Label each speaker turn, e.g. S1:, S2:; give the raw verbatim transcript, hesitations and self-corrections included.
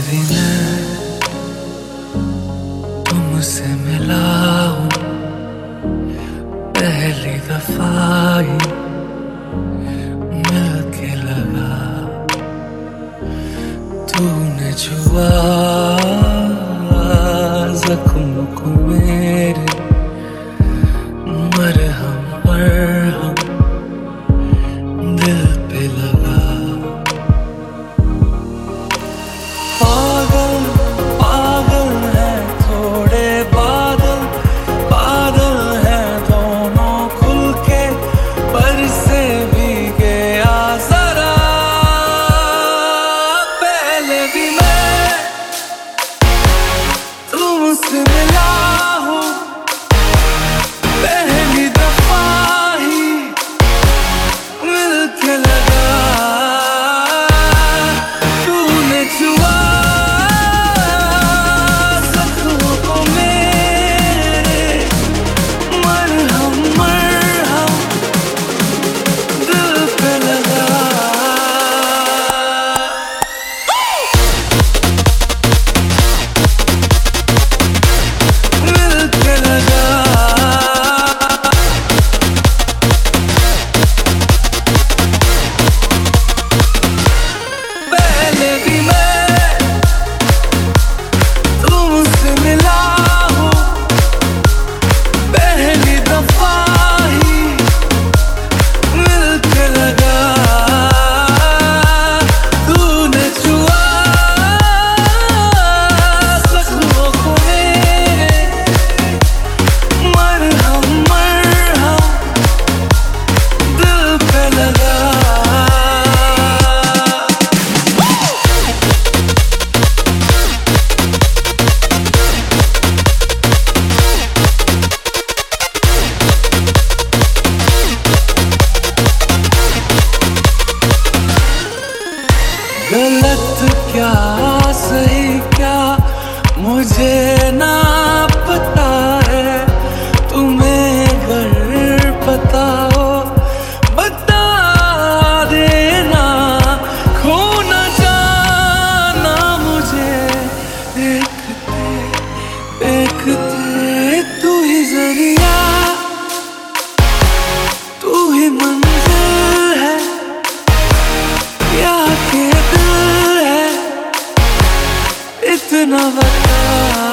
S1: भी मैं तुमसे मिला हूँ पहली दफा ही मिलके लगा। तूने छुआ जख्म को मेरे, मरहम मरहम दिल पे लगा। पागल पागल है थोड़े बादल, बादल है दोनों खुल के बरसे भी गया जरा। पहले भी मैं तुमसे मिला हूँ पहली दफा ही मिलके लगा। तूने छुआ जख्मों को मेरे, मरहम मरहम दिल पे लगा। मिलके लगा। पहले भी मैं तुमसे मिला हूँ पहली दफा ही मिलके लगा। तूने छुआ जख्मों को मेरे, मरहम मरहम दिल पे लगा। गलत क्या सही क्या मुझे ना पता है, तुम्हें अगर पता हो बता देना। खो ना जाना मुझे देखते देखते। तू ही जरिया तू ही मंजिल है या के दिल है, इतना बता।